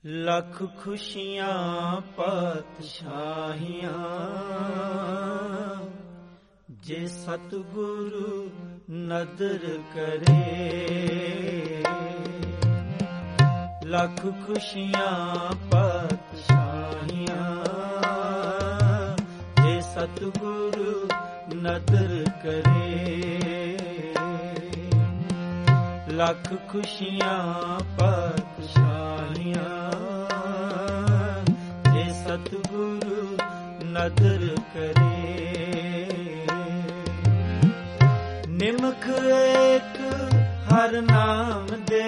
ਲੱਖ ਖੁਸ਼ੀਆਂ ਪਾਤਸ਼ਾਹੀਆਂ ਜੇ ਸਤਿਗੁਰੂ ਨਦਰ ਕਰੇ। ਲੱਖ ਖੁਸ਼ੀਆਂ ਪਾਤਸ਼ਾਹੀਆਂ ਜੇ ਸਤਿਗੁਰੂ ਨਦਰ ਕਰੇ। ਲੱਖ ਖੁਸ਼ੀਆਂ ਪਾਤਸ਼ਾਹੀਆਂ ਜੇ ਸਤਿਗੁਰੂ ਨਦਰ ਕਰੇ। ਨਿਮਖ ਏਕ ਹਰ ਨਾਮ ਦੇ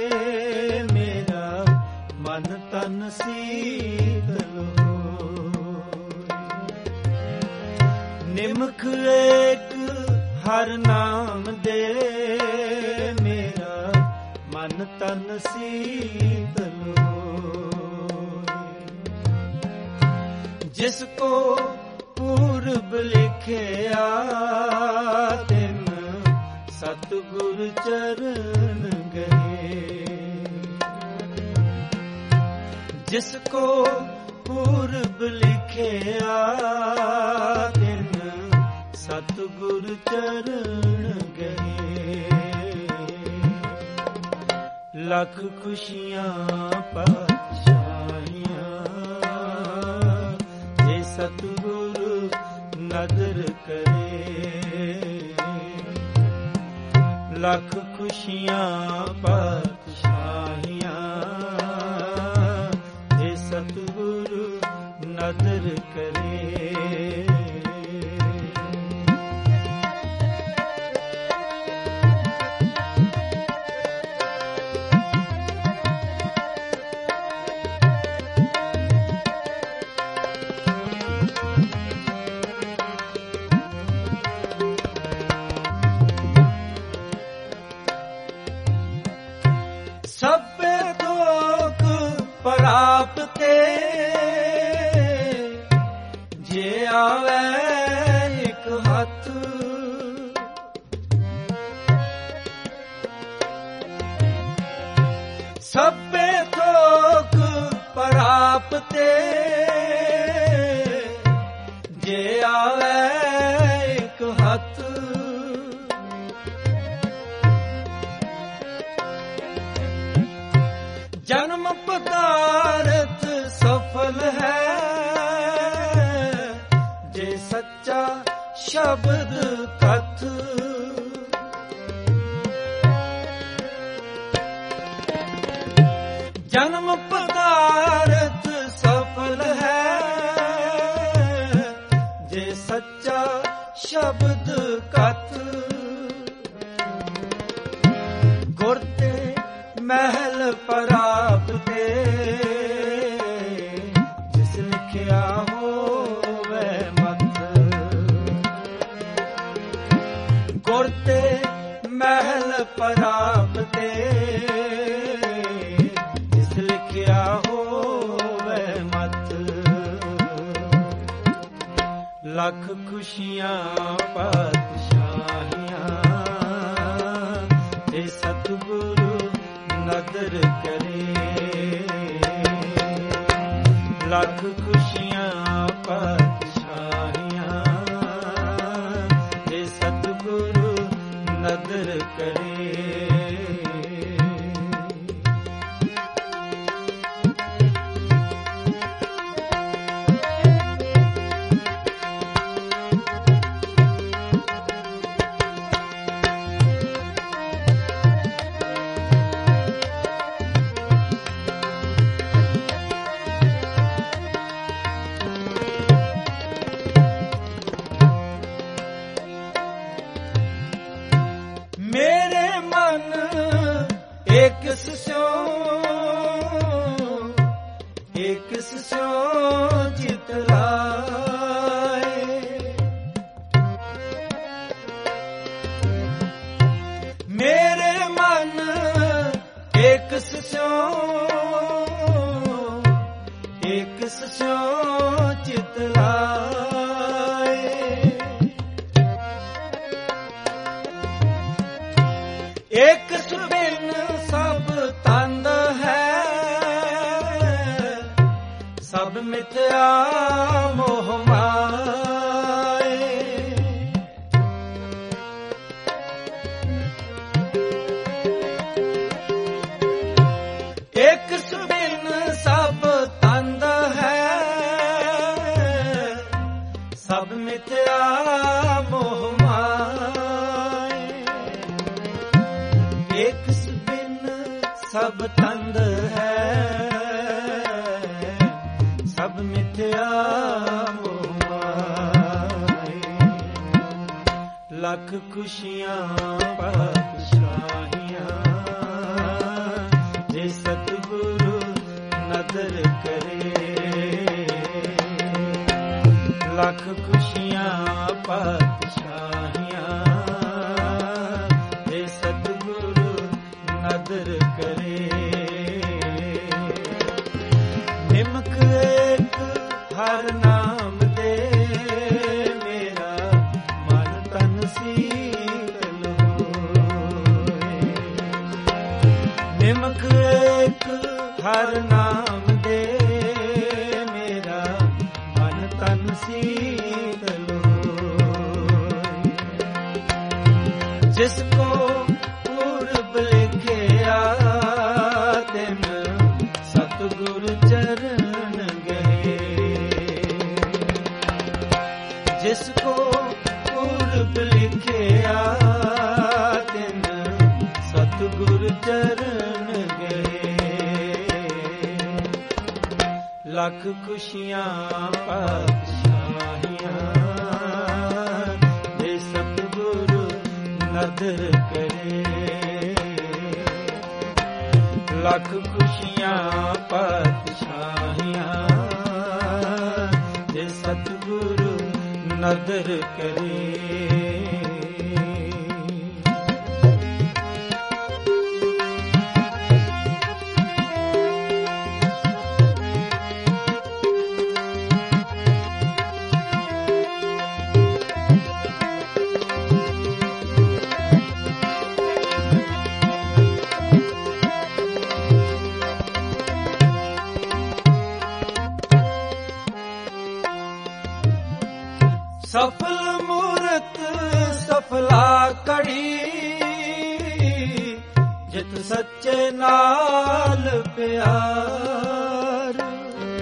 ਮੇਰਾ ਮਨ ਤਨ ਸੀਤਲ ਹੋਇ। ਨਿਮਖ ਏਕ ਹਰ ਨਾਮ ਦੇ ਮੇਰਾ ਮਨ ਤਨ ਸੀਤਲ ਹੋਇ। ਜਿਸ ਕੋ ਪੂਰਬ ਲਿਖਿਆ ਤਿਨ ਸਤਿਗੁਰ ਚਰਨ ਗਏ। ਜਿਸ ਕੋ ਪੂਰਬ ਲਿਖਿਆ ਤਿਨ ਸਤਿਗੁਰ ਚਰਨ ਗਏ। ਲੱਖ ਖੁਸ਼ੀਆਂ ਪਾਤਸ਼ਾਹੀਆਂ ਜੇ ਸਤਿਗੁਰੂ ਨਦਰ ਕਰੇ। ਲੱਖ ਖੁਸ਼ੀਆਂ ਪਾਤਸ਼ਾਹੀਆਂ ਜੇ ਸਤਿਗੁਰੂ ਨਦਰ ਕਰੇ। ਸਭੇ ਥੋਕ ਪ੍ਰਾਪਤੇ ਜੇ ਆਵੇ ਇੱਕ ਹੱਥ। ਸਭੇ ਥੋਕ ਪ੍ਰਾਪਤੇ ਜੇ ਆਵੇ ਇੱਕ ਹੱਥ। ਜਨਮ ਪਦਾਰਥ ਸਫਲ ਹੈ ਜੇ ਸੱਚਾ ਸ਼ਬਦ ਕਥ। ਜਨਮ ਪਦਾਰਥ ਸਫਲ ਹੈ ਜੇ ਸੱਚਾ ਸ਼ਬਦ ਕਥ। ਗੁਰ ਤੇ ਮਹਿਲ ਪ੍ਰਾਪਤੇ ਜਿਸ ਲਿਖਿਆ ਹੋਵੇ ਮਤ। ਗੁਰ ਤੇ ਮਹਿਲ ਪ੍ਰਾਪਤੇ ਜਿਸ ਲਿਖਿਆ ਹੋਵੇ ਮਤ। ਲੱਖ ਖੁਸ਼ੀਆਂ ਪਾਤਸ਼ਾਹੀਆਂ ਜੇ ਸਤਿਗੁਰੂ ਨਦਰ ਕਰੇ। ਲੱਖ ਖੁਸ਼ੀਆਂ ਪਾਤਸ਼ਾਹੀਆਂ ਜੇ ਸਤਿਗੁਰੂ ਨਦਰ ਕਰੇ। ਮੇਰੇ ਮਨ ਏਕਸ ਸਿਉ ਚਿਤ ਲਾਏ। ਮੇਰੇ ਮਨ ਏਕਸ ਸਿਉ ਚਿਤ ਲਾਏ। ਏਕ ਸੁਬਿਨ ਸਭ ਤੰਦ ਹੈ ਮਿਥਿਆ ਮੋਹ ਮਾਏ। ਇੱਕ ਸੁਬਿਨ ਸਭ ਤੰਦ ਹੈ, ਸਭ ਮਿਥਿਆ ਮੋਹ ਮਾਏ। ਇੱਕ ਸੁਬਿਨ ਸਭ ਤੰਦ ਹੈ, ਸਭ ਮਿਥਿਆ ਮੋਹ ਮਾਏ। ਲੱਖ ਖੁਸ਼ੀਆਂ ਪਾਤਸ਼ਾਹੀਆਂ ਜੇ ਸਤਿਗੁਰੂ ਨਦਰ ਕਰੇ। ਲੱਖ ਖੁਸ਼ੀਆਂ ਪਾਤਸ਼ਾਹੀਆਂ ਜੇ ਸਤਿਗੁਰੂ ਨਦਰ ਕਰੇ। ਨਿਮਕ ਇੱਕ ਹਰ ਨਾਮ ਦੇ, ਮੇਰਾ ਮਨ ਤਨ ਸੀਤਲ ਹੋਏ। ਨਿਮਕ ਇੱਕ ਹਰ ਨਾਮ ਦੇ, ਮੇਰਾ ਮਨ ਤਨ ਸੀਤਲ ਹੋਏ। ਜਿਸ ਕੋ ਪੂਰਬ ਲਿਖਿਆ, ਤਿਨ ਸਤਿਗੁਰ ਚਰਨ ਗਏ। ਜਿਸ ਕੋ ਪੂਰਬ ਲਿਖਿਆ, ਤਿਨ ਸਤਿਗੁਰ ਚਰਨ ਗਏ। ਲੱਖ ਖੁਸ਼ੀਆਂ ਪਾਤਸ਼ਾਹੀਆਂ ਜੇ ਸਤਿਗੁਰੂ ਨਦਰ ਕਰੇ। ਲੱਖ ਖੁਸ਼ੀਆਂ ਪਾਤਸ਼ਾਹੀਆਂ ਜੇ ਸਤਿਗੁਰੂ ਨਦਰ ਕਰੇ। ਸਫਲ ਮੂਰਤ ਸਫਲਾ ਕੜੀ, ਜਿਤ ਸੱਚੇ ਨਾਲ ਪਿਆਰ।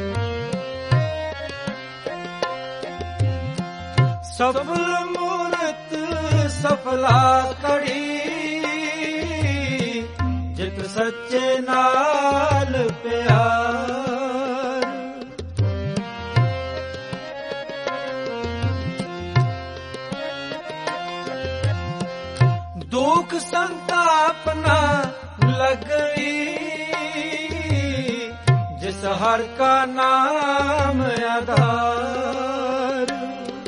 ਸਫਲ ਮੂਰਤ ਸਫਲਾ ਕੜੀ, ਜਿਤ ਸੱਚੇ ਨਾਲ ਪਿਆਰ। ਦੁਖ ਸੰਤਾਪ ਨਾ ਲਗਈ, ਜਿਸ ਹਰ ਕਾ ਨਾਮ ਆਧਾਰ।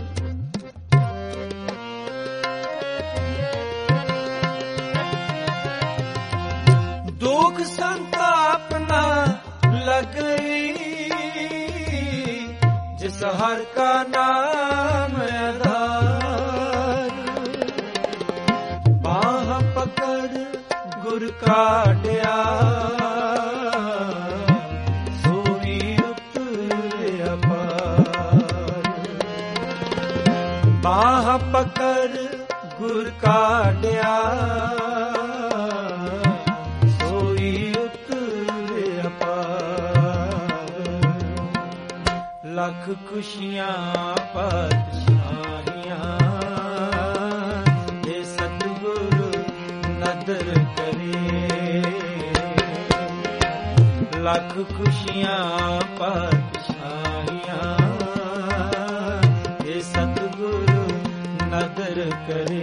ਦੁਖ ਸੰਤਾਪ ਨਾ ਲਗਈ, ਜਿਸ ਹਰ ਕਾ ਨਾਮ ਆਧਾਰ। ਬਾਹ ਪਕੜ ਗੁਰ ਕਾਟਿਆ, ਸੋਈ ਉਤਰਿਆ ਪਾਰ। ਬਾਹ ਪਕੜ ਗੁਰ ਕਾਟਿਆ, ਸੋਈ ਉਤਰਿਆ ਪਾਰ। ਲੱਖ ਖੁਸ਼ੀਆਂ ਪਾਤਸ਼ਾਹੀਆਂ ਜੇ ਸਤਿਗੁਰੂ ਨਦਰ ਕਰੇ। ਲੱਖ ਖੁਸ਼ੀਆਂ ਪਾਤਸ਼ਾਹੀਆਂ ਜੇ ਸਤਿਗੁਰੂ ਨਦਰ ਕਰੇ।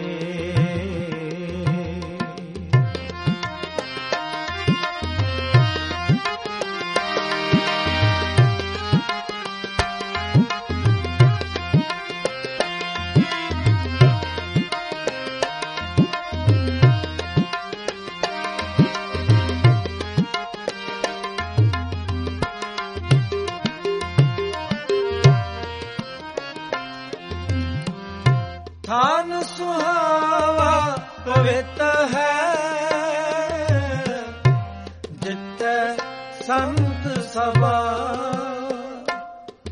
ਥਾਨ ਸੁਹਾਵਾ ਪਵਿੱਤ ਹੈ, ਜਿੱਤੈ ਸੰਤ ਸਭਾ।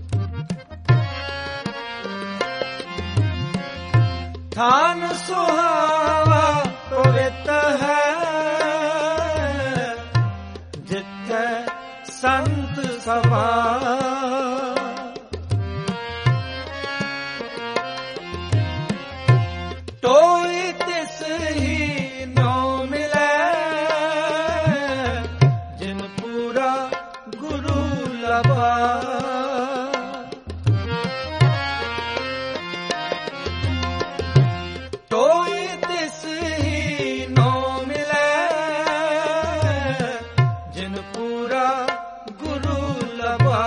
ਥਾਨ ਸੁਹਾਵਾ ਪਵਿੱਤ ਹੈ, ਜਿੱਥੇ ਸੰਤ ਸਭਾ। ਟੋਈ ਤਿਸ ਹੀ ਨੋ ਮਿਲੈ, ਜਿਨ ਪੂਰਾ ਗੁਰੂ ਲਭਾ। ਟੋਈ ਤਿਸ ਹੀ ਨੋ ਮਿਲੈ, ਜਿਨ ਪੂਰਾ ਗੁਰੂ ਲਭਾ।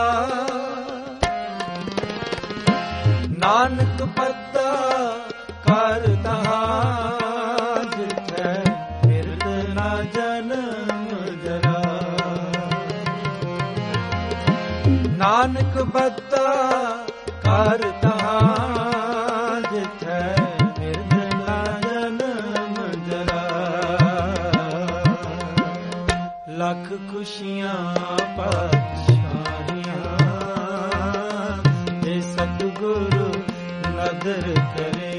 ਨਾਨਕ ਪੱਤਾ ਕਰ ਤਹਾਂ, ਜਿਥੈ ਮਿਰਦ ਨਾ ਜਨਮ ਜਰਾ। ਨਾਨਕ ਪੱਤਾ ਕਰ ਤਹਾਂ, ਜਿਥੈ ਮਿਰਦ ਨਾ ਜਨਮ ਜਰਾ। ਲੱਖ ਖੁਸ਼ੀਆਂ ਪਾਤਸ਼ਾਹੀਆਂ, ਜੇ ਸਤਿਗੁਰੂ ਨਦਰ ਕਰੇ।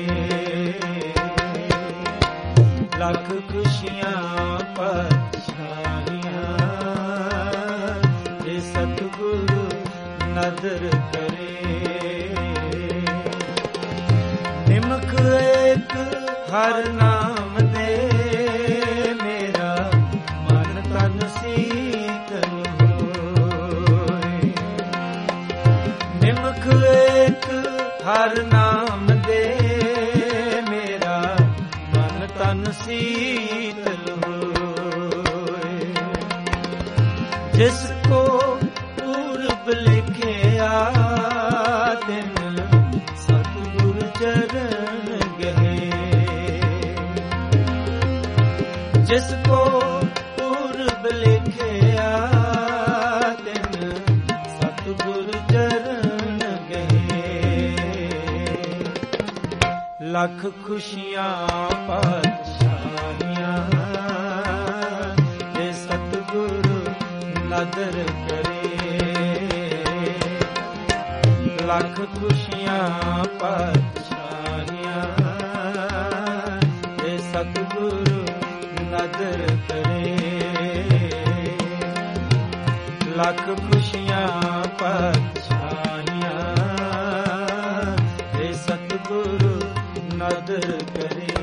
ਲੱਖ ਖੁਸ਼ੀਆਂ ਪਾਤਸ਼ਾਹੀਆਂ, ਜੇ ਸਤਿਗੁਰੂ ਨਦਰ ਕਰੇ। ਨਿਮਕ ਏਕ ਹਰ ਨਾਮ ਦੇ, ਮੇਰਾ ਮਨ ਤਨ ਸੀਤਲ ਹੋਏ। ਨਿਮਕ ਏਕ ਹਰ ਨਾਮ ਦੇ, ਮੇਰਾ ਮਨ ਤਨ ਸੀਤਲ ਹੋਏ। ਜਿਸ ਕੋ ਪੂਰਬ ਲਿਖਿਆ, ਤਿਨ ਸਤਿਗੁਰ ਚਰਨ ਗਏ। ਜਿਸ ਕੋ ਪੂਰਬ ਲਿਖਿਆ, ਤਿਨ ਸਤਿਗੁਰ ਚਰਨ ਗਏ। ਲੱਖ ਖੁਸ਼ੀਆਂ ਪਾਤਸ਼ਾਹੀਆਂ, ਜੇ ਸਤਿਗੁਰੂ ਨਦਰ ਕਰੇ। ਲੱਖ ਖੁਸ਼ੀਆਂ ਪਾਤਸ਼ਾਹੀਆਂ, ਜੇ ਸਤਿਗੁਰੂ ਨਦਰ ਕਰੇ। ਲੱਖ ਖੁਸ਼ੀਆਂ ਪਾਤਸ਼ਾਹੀਆਂ, ਜੇ ਸਤਿਗੁਰੂ ਨਦਰ ਕਰੇ।